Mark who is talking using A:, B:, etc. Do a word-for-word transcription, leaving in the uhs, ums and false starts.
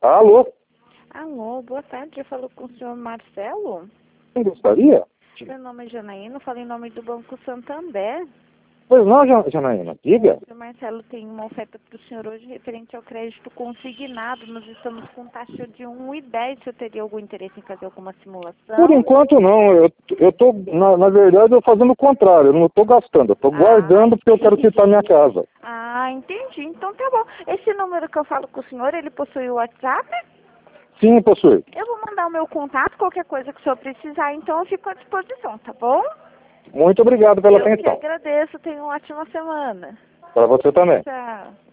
A: Alô?
B: Alô, boa tarde. Eu falo com o senhor Marcelo.
A: Quem gostaria?
B: Meu nome é Janaína, eu falo em nome do Banco Santander.
A: Pois não, Ja- Janaína, diga.
B: O senhor Marcelo tem uma oferta para o senhor hoje referente ao crédito consignado. Nós estamos com taxa de um e dez. O senhor teria algum interesse em fazer alguma simulação?
A: Por enquanto não, eu, eu tô, na, na verdade, eu fazendo o contrário, eu não estou gastando, eu estou
B: Ah,
A: guardando porque eu quero quitar minha casa.
B: Ah, entendi. Então tá bom. Esse número que eu falo com o senhor, ele possui o WhatsApp?
A: Sim, possui.
B: Eu vou mandar o meu contato, qualquer coisa que o senhor precisar, então eu fico à disposição, tá bom?
A: Muito obrigado pela
B: Eu que
A: atenção.
B: agradeço, tenha uma ótima semana.
A: Para você também.
B: Tchau.